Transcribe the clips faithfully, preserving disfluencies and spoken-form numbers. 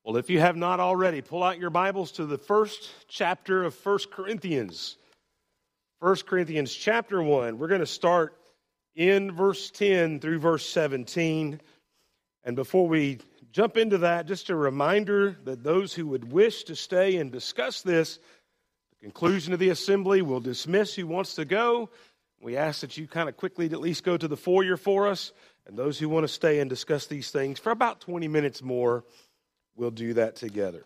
Well, if you have not already, pull out your Bibles to the first chapter of First Corinthians. First Corinthians chapter one. We're going to start in verse ten through verse seventeen. And before we jump into that, just a reminder that those who would wish to stay and discuss this, the conclusion of the assembly will dismiss who wants to go. We ask that you kind of quickly at least go to the foyer for us. And those who want to stay and discuss these things for about twenty minutes more, we'll do that together.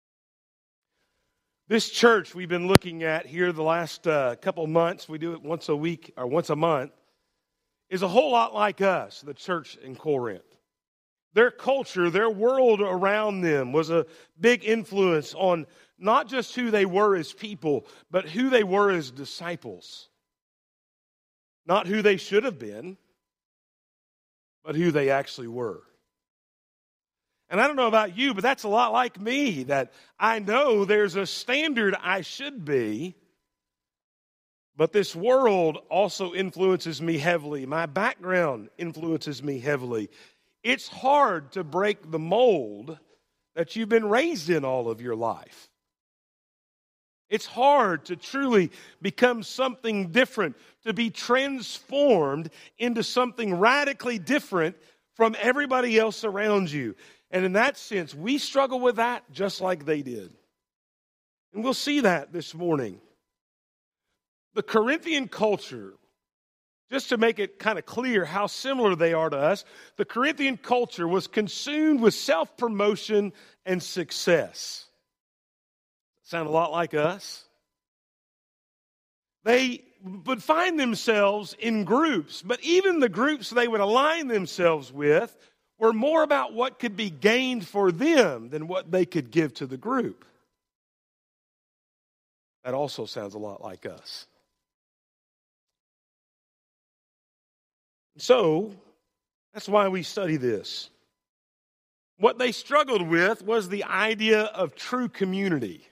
This church we've been looking at here the last uh, couple months, we do it once a week or once a month, is a whole lot like us, the church in Corinth. Their culture, their world around them was a big influence on not just who they were as people, but who they were as disciples. Not who they should have been, but who they actually were. And I don't know about you, but that's a lot like me, that I know there's a standard I should be, but this world also influences me heavily. My background influences me heavily. It's hard to break the mold that you've been raised in all of your life. It's hard to truly become something different, to be transformed into something radically different from everybody else around you. And in that sense, we struggle with that just like they did. And we'll see that this morning. The Corinthian culture, just to make it kind of clear how similar they are to us, the Corinthian culture was consumed with self-promotion and success. Sound a lot like us? They would find themselves in groups, but even the groups they would align themselves with were more about what could be gained for them than what they could give to the group. That also sounds a lot like us. So, that's why we study this. What they struggled with was the idea of true community.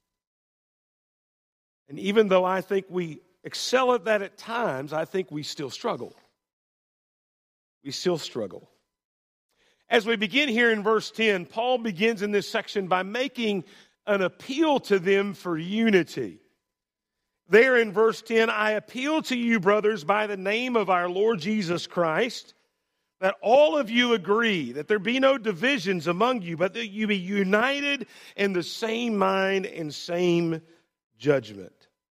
And even though I think we excel at that at times, I think we still struggle. We still struggle. As we begin here in verse ten, Paul begins in this section by making an appeal to them for unity. There in verse ten, I appeal to you, brothers, by the name of our Lord Jesus Christ, that all of you agree, that there be no divisions among you, but that you be united in the same mind and same judgment.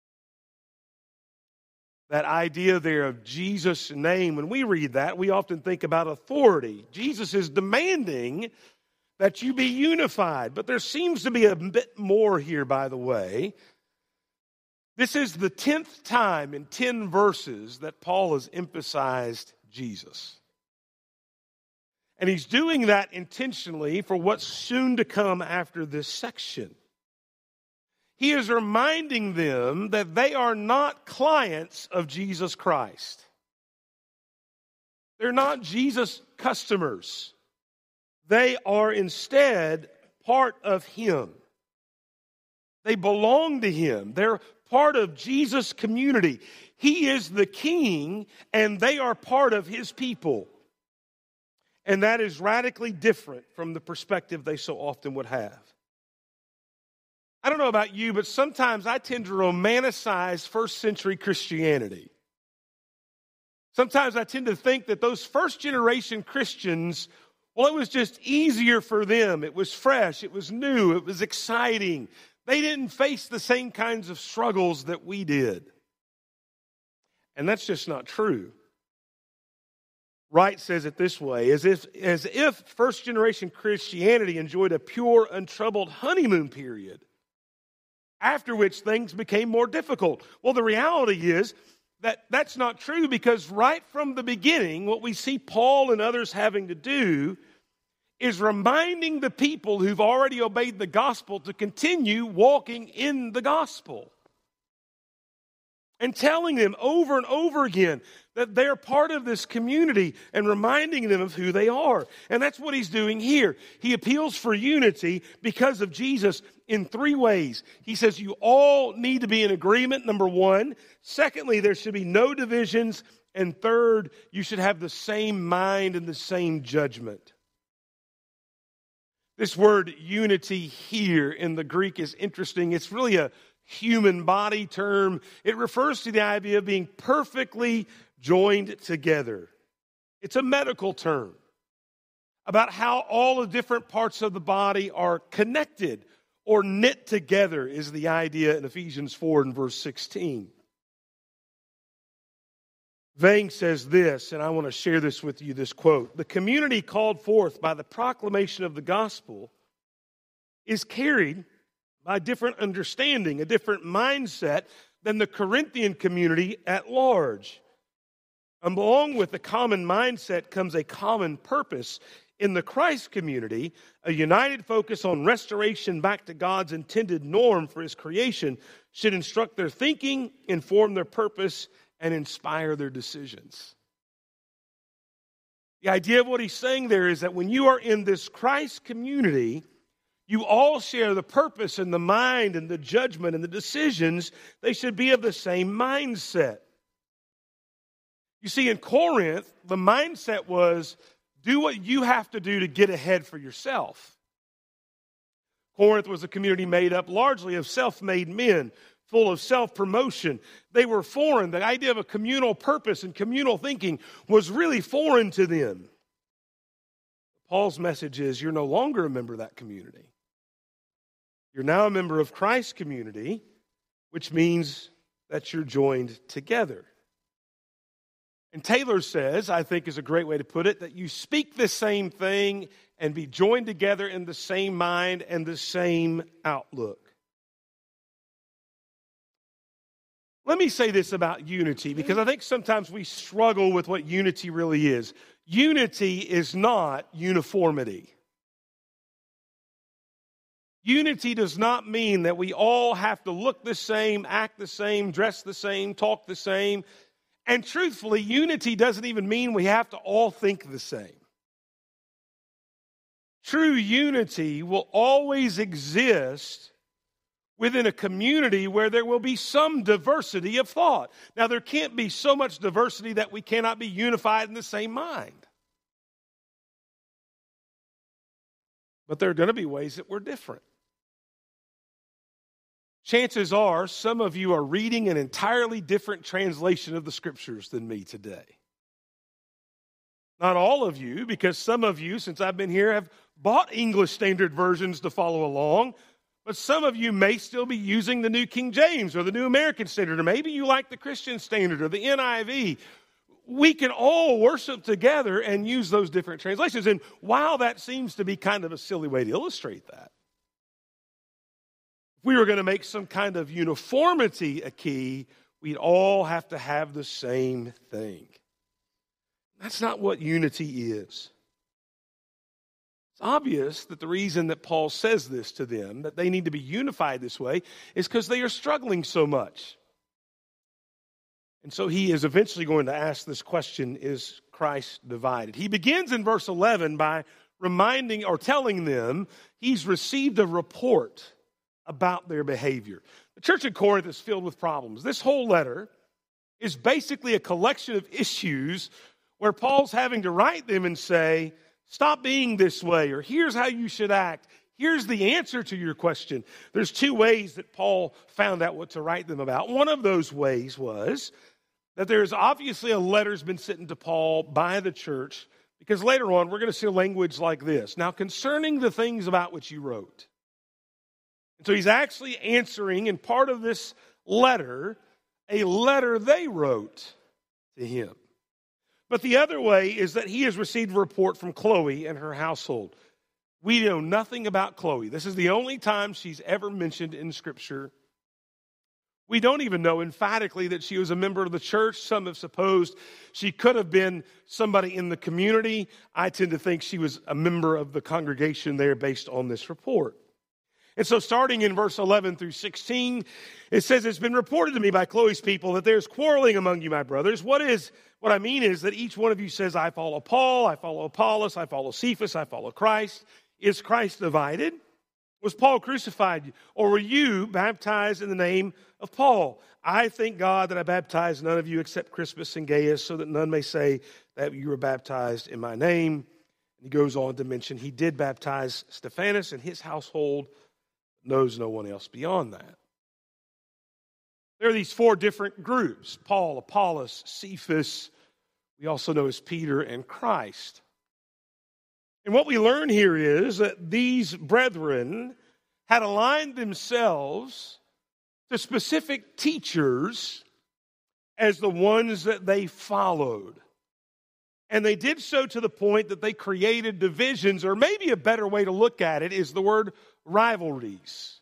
That idea there of Jesus' name, when we read that, we often think about authority. Jesus is demanding that you be unified. But there seems to be a bit more here, by the way. This is the tenth time in ten verses that Paul has emphasized Jesus. And he's doing that intentionally for what's soon to come after this section. He is reminding them that they are not clients of Jesus Christ. They're not Jesus' customers. They are instead part of Him. They belong to Him. They're part of Jesus' community. He is the King, and they are part of His people. And that is radically different from the perspective they so often would have. I don't know about you, but sometimes I tend to romanticize first century Christianity. Sometimes I tend to think that those first generation Christians, well, it was just easier for them. It was fresh. It was new. It was exciting. They didn't face the same kinds of struggles that we did. And that's just not true. Wright says it this way, as if, as if first generation Christianity enjoyed a pure, untroubled honeymoon period, after which things became more difficult. Well, the reality is that that's not true, because right from the beginning, what we see Paul and others having to do is reminding the people who've already obeyed the gospel to continue walking in the gospel. And telling them over and over again that they're part of this community and reminding them of who they are. And that's what he's doing here. He appeals for unity because of Jesus in three ways. He says you all need to be in agreement, number one. Secondly, there should be no divisions. And third, you should have the same mind and the same judgment. This word unity here in the Greek is interesting. It's really a human body term. It refers to the idea of being perfectly joined together. It's a medical term about how all the different parts of the body are connected or knit together is the idea in Ephesians four and verse sixteen. Vang says this, and I want to share this with you, this quote. The community called forth by the proclamation of the gospel is carried by a different understanding, a different mindset than the Corinthian community at large. And along with the common mindset comes a common purpose. In the Christ community, a united focus on restoration back to God's intended norm for His creation should instruct their thinking, inform their purpose, and inspire their decisions. The idea of what he's saying there is that when you are in this Christ community, you all share the purpose and the mind and the judgment and the decisions. They should be of the same mindset. You see, in Corinth, the mindset was, do what you have to do to get ahead for yourself. Corinth was a community made up largely of self-made men, full of self-promotion. They were foreign. The idea of a communal purpose and communal thinking was really foreign to them. Paul's message is, you're no longer a member of that community. You're now a member of Christ's community, which means that you're joined together. And Taylor says, I think is a great way to put it, that you speak the same thing and be joined together in the same mind and the same outlook. Let me say this about unity, because I think sometimes we struggle with what unity really is. Unity is not uniformity. Unity does not mean that we all have to look the same, act the same, dress the same, talk the same. And truthfully, unity doesn't even mean we have to all think the same. True unity will always exist within a community where there will be some diversity of thought. Now, there can't be so much diversity that we cannot be unified in the same mind. But there are going to be ways that we're different. Chances are some of you are reading an entirely different translation of the Scriptures than me today. Not all of you, because some of you, since I've been here, have bought English Standard Versions to follow along. But some of you may still be using the New King James or the New American Standard, or maybe you like the Christian Standard or the N I V. We can all worship together and use those different translations. And while that seems to be kind of a silly way to illustrate that, if we were going to make some kind of uniformity a key, we'd all have to have the same thing. That's not what unity is. It's obvious that the reason that Paul says this to them, that they need to be unified this way, is because they are struggling so much. And so he is eventually going to ask this question, is Christ divided? He begins in verse eleven by reminding or telling them he's received a report about their behavior. The church in Corinth is filled with problems. This whole letter is basically a collection of issues where Paul's having to write them and say, stop being this way, or here's how you should act. Here's the answer to your question. There's two ways that Paul found out what to write them about. One of those ways was that there's obviously a letter's been sent to Paul by the church, because later on we're going to see language like this. Now, concerning the things about which you wrote. And so he's actually answering, in part of this letter, a letter they wrote to him. But the other way is that he has received a report from Chloe and her household. We know nothing about Chloe. This is the only time she's ever mentioned in Scripture. We don't even know emphatically that she was a member of the church. Some have supposed she could have been somebody in the community. I tend to think she was a member of the congregation there based on this report. And so starting in verse eleven through sixteen, it says, it's been reported to me by Chloe's people that there's quarreling among you, my brothers. What is, what I mean is that each one of you says, I follow Paul, I follow Apollos, I follow Cephas, I follow Christ. Is Christ divided? Was Paul crucified? Or were you baptized in the name of Paul? I thank God that I baptized none of you except Crispus and Gaius, so that none may say that you were baptized in my name. He goes on to mention he did baptize Stephanas, and his household knows no one else beyond that. There are these four different groups: Paul, Apollos, Cephas, we also know as Peter, and Christ. And what we learn here is that these brethren had aligned themselves to specific teachers as the ones that they followed. And they did so to the point that they created divisions, or maybe a better way to look at it is the word rivalries.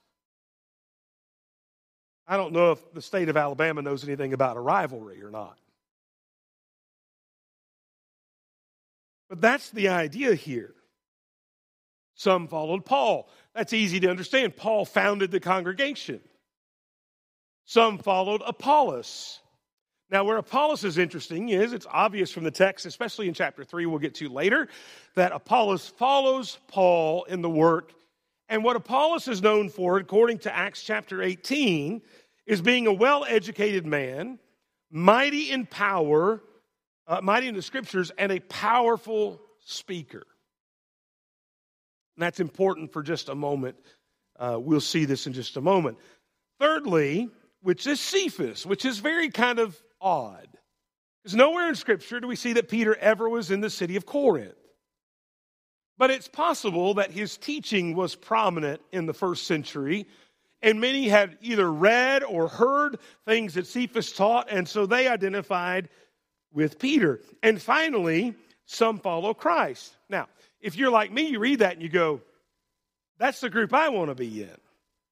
I don't know if the state of Alabama knows anything about a rivalry or not. But that's the idea here. Some followed Paul. That's easy to understand. Paul founded the congregation. Some followed Apollos. Now, where Apollos is interesting is it's obvious from the text, especially in chapter three, we'll get to later, that Apollos follows Paul in the work. And what Apollos is known for, according to Acts chapter eighteen, is being a well-educated man, mighty in power, uh, mighty in the scriptures, and a powerful speaker. And that's important for just a moment. Uh, we'll see this in just a moment. Thirdly, which is Cephas, which is very kind of odd. Because nowhere in Scripture do we see that Peter ever was in the city of Corinth. But it's possible that his teaching was prominent in the first century, and many had either read or heard things that Cephas taught, and so they identified with Peter. And finally, some follow Christ. Now, if you're like me, you read that and you go, that's the group I want to be in.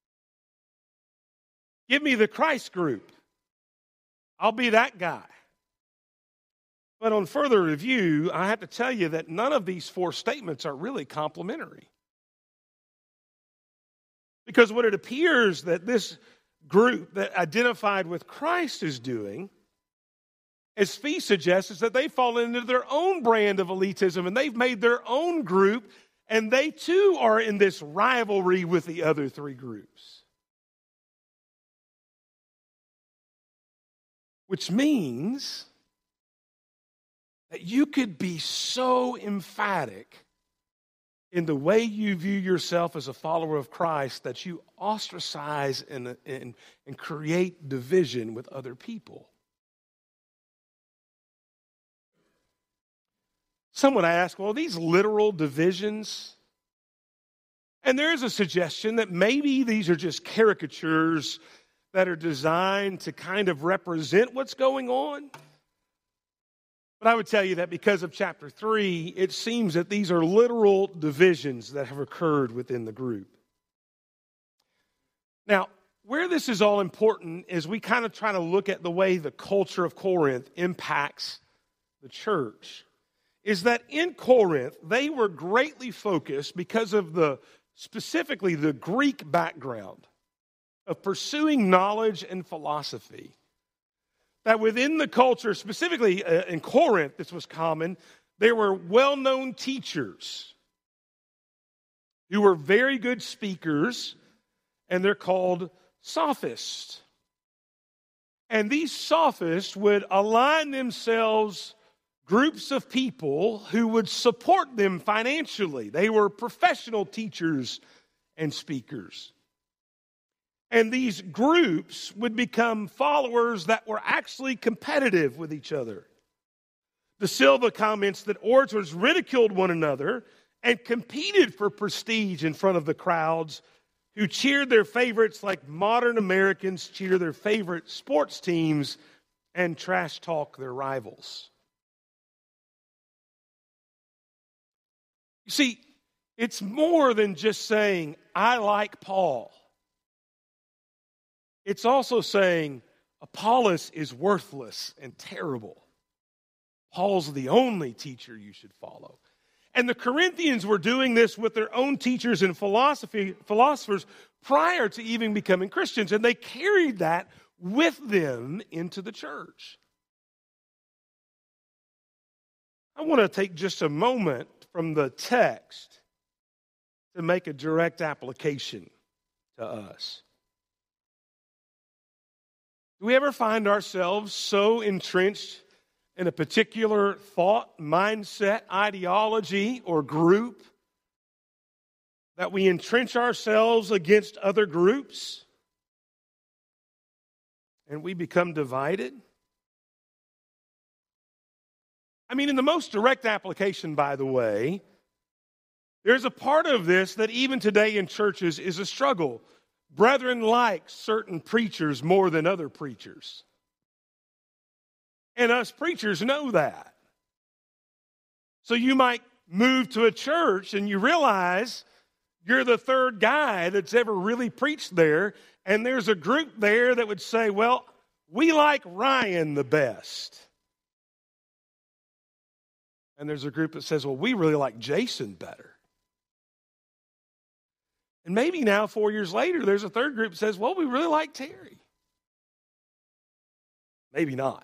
Give me the Christ group. I'll be that guy. But on further review, I have to tell you that none of these four statements are really complementary. Because what it appears that this group that identified with Christ is doing, as Fee suggests, is that they've fallen into their own brand of elitism and they've made their own group, and they too are in this rivalry with the other three groups. Which means that you could be so emphatic in the way you view yourself as a follower of Christ that you ostracize and, and, and create division with other people. Some would ask, well, are these literal divisions? And there is a suggestion that maybe these are just caricatures that are designed to kind of represent what's going on. But I would tell you that because of chapter three, it seems that these are literal divisions that have occurred within the group. Now, where this is all important is we kind of try to look at the way the culture of Corinth impacts the church. Is that in Corinth, they were greatly focused because of the, specifically the Greek background of pursuing knowledge and philosophy. That within the culture, specifically uh, in Corinth, this was common, there were well-known teachers who were very good speakers, and they're called sophists. And these sophists would align themselves groups of people who would support them financially. They were professional teachers and speakers. And these groups would become followers that were actually competitive with each other. De Silva comments that orators ridiculed one another and competed for prestige in front of the crowds who cheered their favorites like modern Americans cheer their favorite sports teams and trash talk their rivals. You see, it's more than just saying, I like Paul. It's also saying Apollos is worthless and terrible. Paul's the only teacher you should follow. And the Corinthians were doing this with their own teachers and philosophy, philosophers prior to even becoming Christians. And they carried that with them into the church. I want to take just a moment from the text to make a direct application to us. Do we ever find ourselves so entrenched in a particular thought, mindset, ideology, or group, that we entrench ourselves against other groups, and we become divided? I mean, in the most direct application, by the way, there's a part of this that even today in churches is a struggle. Brethren like certain preachers more than other preachers. And us preachers know that. So you might move to a church and you realize you're the third guy that's ever really preached there, and there's a group there that would say, well, we like Ryan the best. And there's a group that says, well, we really like Jason better. And maybe now, four years later, there's a third group that says, well, we really like Terry. Maybe not.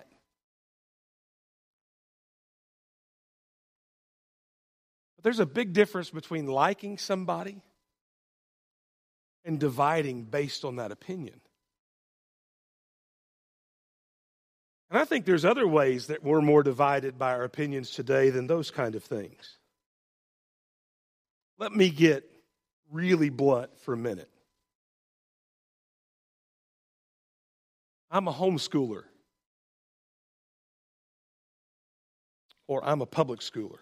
But there's a big difference between liking somebody and dividing based on that opinion. And I think there's other ways that we're more divided by our opinions today than those kind of things. Let me get really blunt for a minute. I'm a homeschooler, or I'm a public schooler.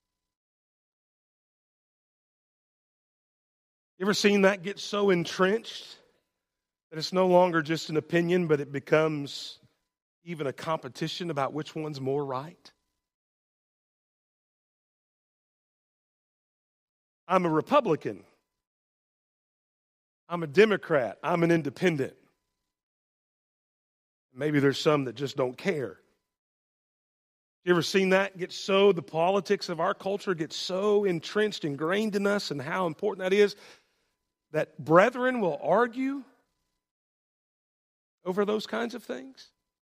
You ever seen that get so entrenched that it's no longer just an opinion, but it becomes even a competition about which one's more right? I'm a Republican. I'm a Democrat. I'm an independent. Maybe there's some that just don't care. You ever seen that get so, the politics of our culture get so entrenched, ingrained in us, and how important that is, that brethren will argue over those kinds of things?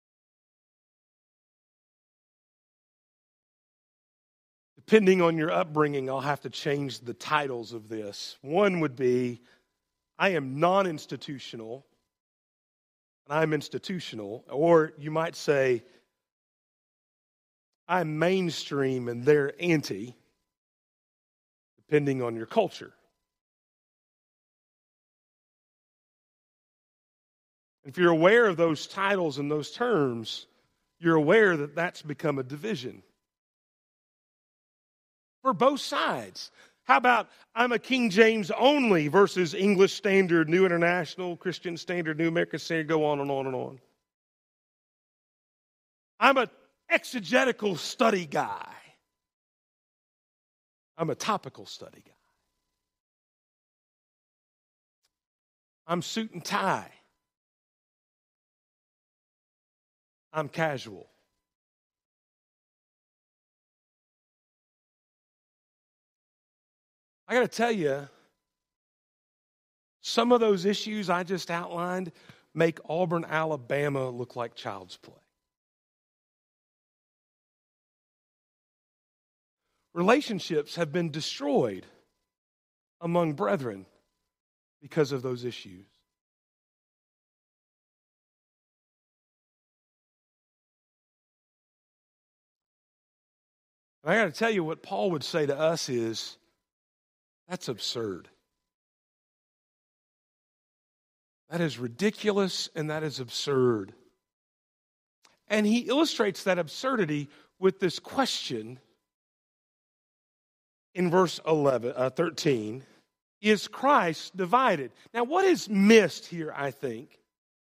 Depending on your upbringing, I'll have to change the titles of this. One would be, I am non-institutional, and I'm institutional. Or you might say, I'm mainstream and they're anti, depending on your culture. If you're aware of those titles and those terms, you're aware that that's become a division for both sides. How about I'm a King James only versus English Standard, New International, Christian Standard, New American Standard, go on and on and on. I'm a exegetical study guy. I'm a topical study guy. I'm suit and tie. I'm casual. I got to tell you, some of those issues I just outlined make Auburn, Alabama look like child's play. Relationships have been destroyed among brethren because of those issues. And I got to tell you, what Paul would say to us is, that's absurd. That is ridiculous and that is absurd. And he illustrates that absurdity with this question in verse eleven, uh, thirteen. Is Christ divided? Now, what is missed here, I think,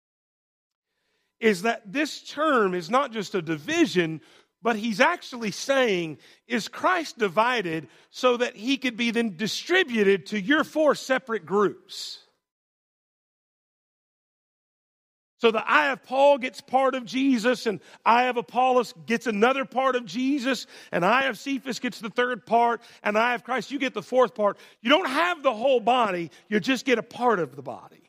is that this term is not just a division, but he's actually saying, is Christ divided so that he could be then distributed to your four separate groups? So the eye of Paul gets part of Jesus, and eye of Apollos gets another part of Jesus, and eye of Cephas gets the third part, and eye of Christ, you get the fourth part. You don't have the whole body, you just get a part of the body.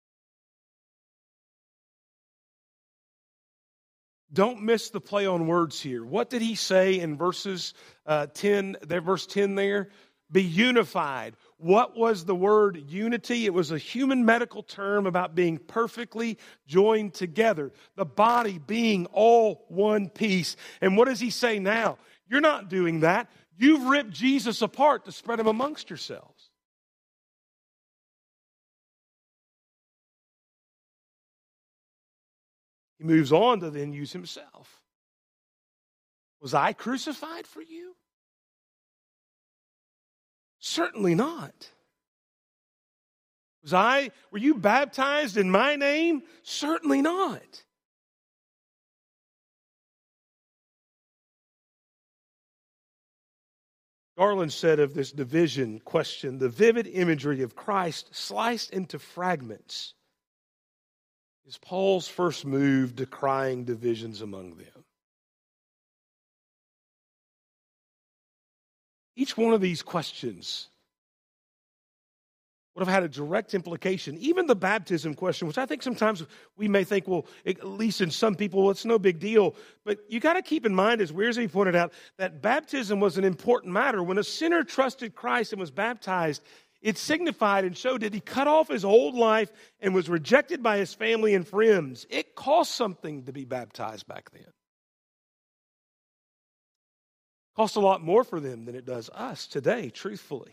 Don't miss the play on words here. What did he say in verses uh, ten, there, verse ten there? Be unified. What was the word unity? It was a human medical term about being perfectly joined together, the body being all one piece. And what does he say now? You're not doing that. You've ripped Jesus apart to spread him amongst yourselves. He moves on to then use himself. Was I crucified for you? Certainly not. Was I, were you baptized in my name? Certainly not. Garland said of this division question, the vivid imagery of Christ sliced into fragments is Paul's first move decrying divisions among them. Each one of these questions would have had a direct implication. Even the baptism question, which I think sometimes we may think, well, at least in some people, it's no big deal. But you got to keep in mind, as Wiersbe pointed out, that baptism was an important matter. When a sinner trusted Christ and was baptized, it signified and showed that he cut off his old life and was rejected by his family and friends. It cost something to be baptized back then. Cost a lot more for them than it does us today, truthfully.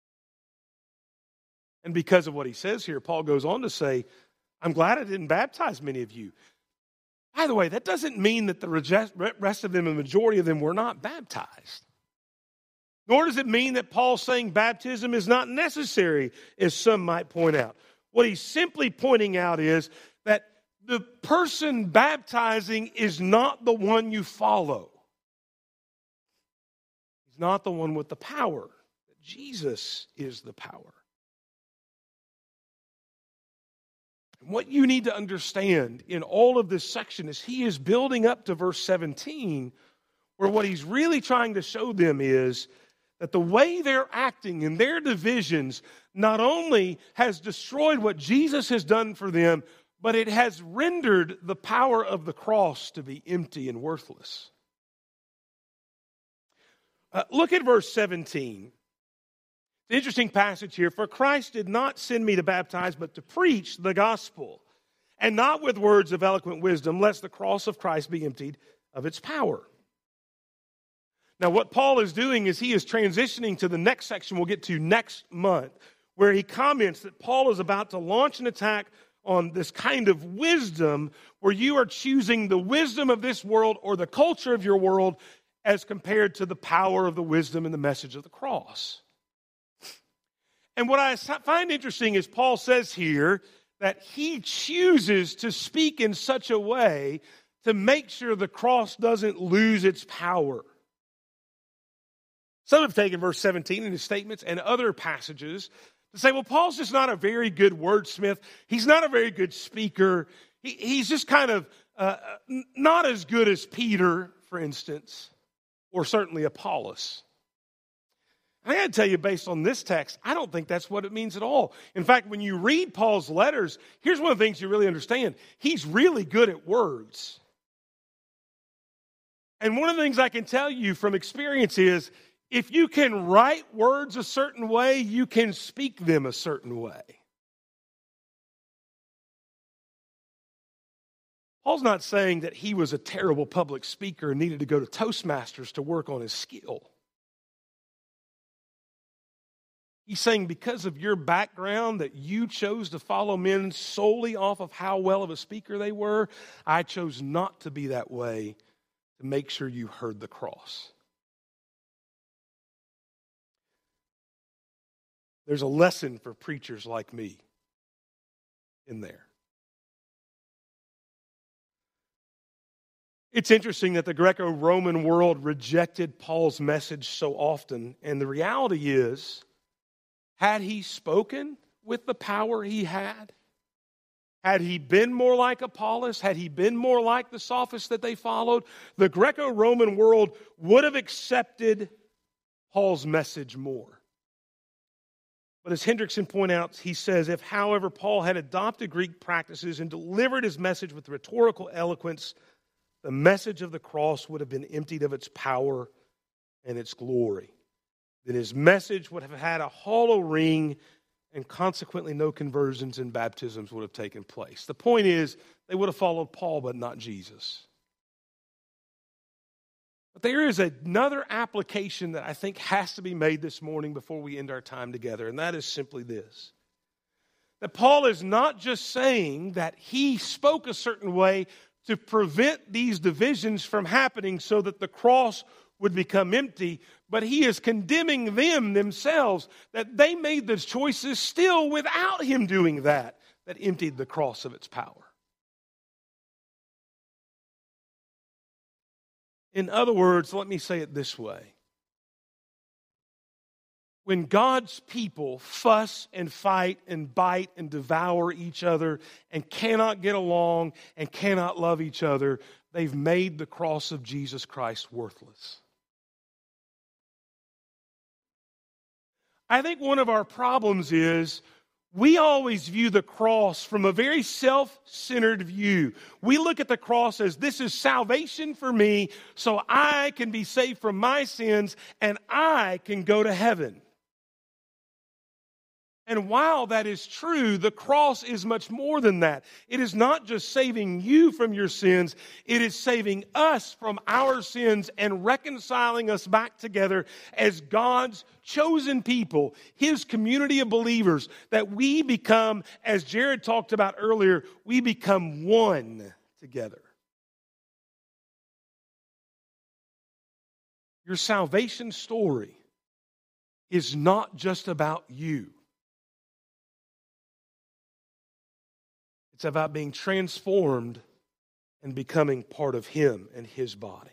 And because of what he says here, Paul goes on to say, I'm glad I didn't baptize many of you. By the way, that doesn't mean that the rest of them, the majority of them, were not baptized. Nor does it mean that Paul's saying baptism is not necessary, as some might point out. What he's simply pointing out is that the person baptizing is not the one you follow. He's not the one with the power. Jesus is the power. And what you need to understand in all of this section is he is building up to verse seventeen, where what he's really trying to show them is that the way they're acting in their divisions not only has destroyed what Jesus has done for them, but it has rendered the power of the cross to be empty and worthless. Uh, look at verse seventeen. It's an interesting passage here. For Christ did not send me to baptize, but to preach the gospel, and not with words of eloquent wisdom, lest the cross of Christ be emptied of its power. Now, what Paul is doing is he is transitioning to the next section we'll get to next month, where he comments that Paul is about to launch an attack on this kind of wisdom where you are choosing the wisdom of this world or the culture of your world as compared to the power of the wisdom and the message of the cross. And what I find interesting is Paul says here that he chooses to speak in such a way to make sure the cross doesn't lose its power. Some have taken verse seventeen in his statements and other passages to say, well, Paul's just not a very good wordsmith. He's not a very good speaker. He, he's just kind of uh, not as good as Peter, for instance, or certainly Apollos. I got to tell you, based on this text, I don't think that's what it means at all. In fact, when you read Paul's letters, here's one of the things you really understand. He's really good at words. And one of the things I can tell you from experience is, if you can write words a certain way, you can speak them a certain way. Paul's not saying that he was a terrible public speaker and needed to go to Toastmasters to work on his skill. He's saying because of your background that you chose to follow men solely off of how well of a speaker they were, I chose not to be that way to make sure you heard the cross. There's a lesson for preachers like me in there. It's interesting that the Greco-Roman world rejected Paul's message so often, and the reality is, had he spoken with the power he had, had he been more like Apollos, had he been more like the sophists that they followed, the Greco-Roman world would have accepted Paul's message more. But as Hendrickson points out, he says, if, however, Paul had adopted Greek practices and delivered his message with rhetorical eloquence, the message of the cross would have been emptied of its power and its glory. then his message would have had a hollow ring, and consequently no conversions and baptisms would have taken place. The point is, they would have followed Paul, but not Jesus. But there is another application that I think has to be made this morning before we end our time together, and that is simply this. That Paul is not just saying that he spoke a certain way to prevent these divisions from happening so that the cross would become empty, but he is condemning them themselves, that they made the choices still without him doing that, that emptied the cross of its power. In other words, let me say it this way. When God's people fuss and fight and bite and devour each other and cannot get along and cannot love each other, they've made the cross of Jesus Christ worthless. I think one of our problems is we always view the cross from a very self-centered view. We look at the cross as this is salvation for me so I can be saved from my sins and I can go to heaven. And while that is true, the cross is much more than that. It is not just saving you from your sins, it is saving us from our sins and reconciling us back together as God's chosen people, His community of believers, that we become, as Jared talked about earlier, we become one together. Your salvation story is not just about you. It's about being transformed and becoming part of Him and His body.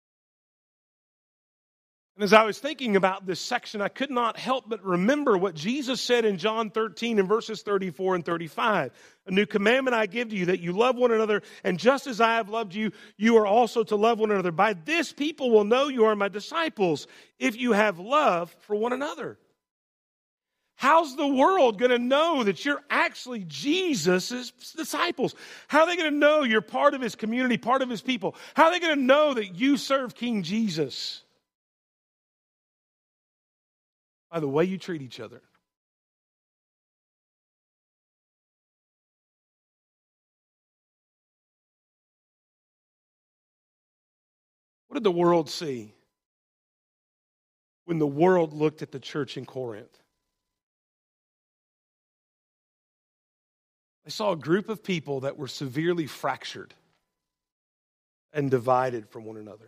And as I was thinking about this section, I could not help but remember what Jesus said in John thirteen in verses thirty-four and thirty-five. A new commandment I give to you, that you love one another, and just as I have loved you, you are also to love one another. By this people will know you are my disciples, if you have love for one another. How's the world going to know that you're actually Jesus' disciples? How are they going to know you're part of His community, part of His people? How are they going to know that you serve King Jesus? By the way you treat each other. What did the world see when the world looked at the church in Corinth? They saw a group of people that were severely fractured and divided from one another.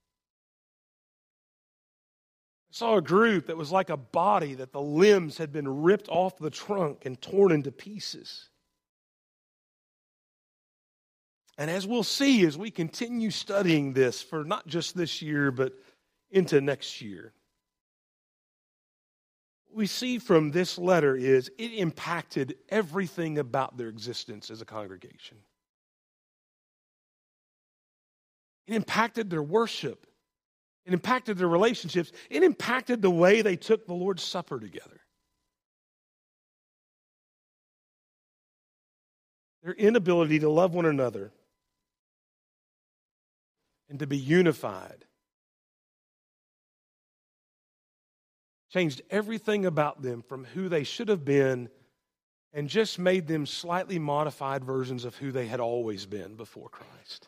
They saw a group that was like a body that the limbs had been ripped off the trunk and torn into pieces. And as we'll see as we continue studying this for not just this year, but into next year, what we see from this letter is it impacted everything about their existence as a congregation. It impacted their worship. It impacted their relationships. It impacted the way they took the Lord's Supper together. Their inability to love one another and to be unified changed everything about them from who they should have been and just made them slightly modified versions of who they had always been before Christ.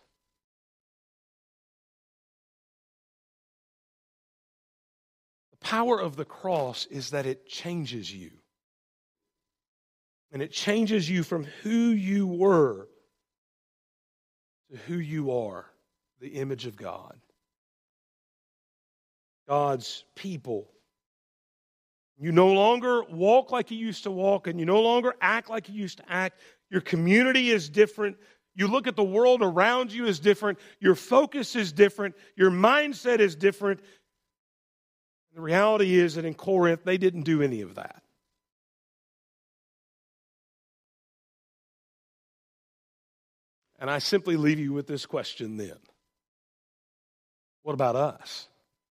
The power of the cross is that it changes you. And it changes you from who you were to who you are, the image of God. God's people. You no longer walk like you used to walk, and you no longer act like you used to act. Your community is different. You look at the world around you as different. Your focus is different. Your mindset is different. The reality is that in Corinth, they didn't do any of that. And I simply leave you with this question then. What about us?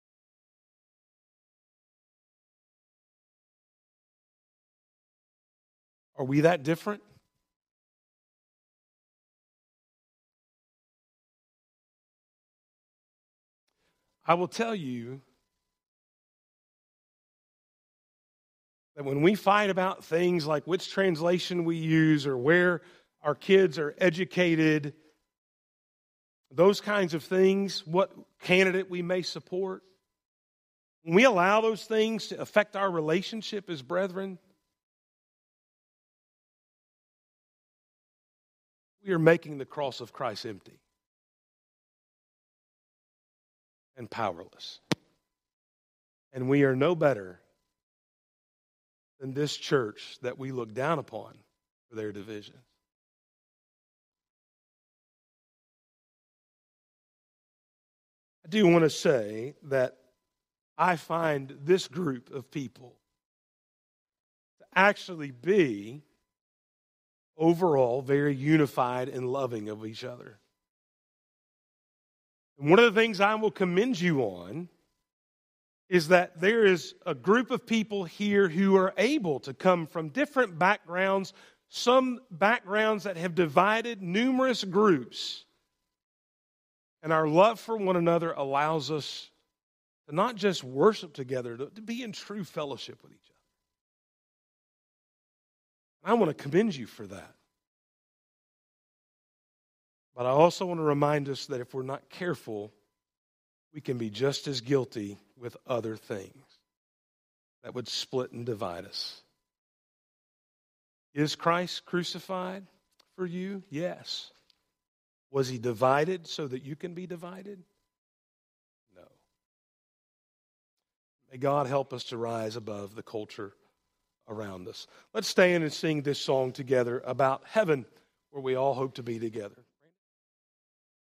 Are we that different? I will tell you That when we fight about things like which translation we use or where our kids are educated, those kinds of things, what candidate we may support, when we allow those things to affect our relationship as brethren, we are making the cross of Christ empty and powerless. And we are no better than this church that we look down upon for their division. I do want to say that I find this group of people to actually be overall very unified and loving of each other. And one of the things I will commend you on is that there is a group of people here who are able to come from different backgrounds, some backgrounds that have divided numerous groups. And our love for one another allows us to not just worship together, to, to be in true fellowship with each other. I want to commend you for that. But I also want to remind us that if we're not careful, we can be just as guilty with other things that would split and divide us. Is Christ crucified for you? Yes. Was he divided so that you can be divided? No. May God help us to rise above the culture around us. Let's stand and sing this song together about heaven, where we all hope to be together.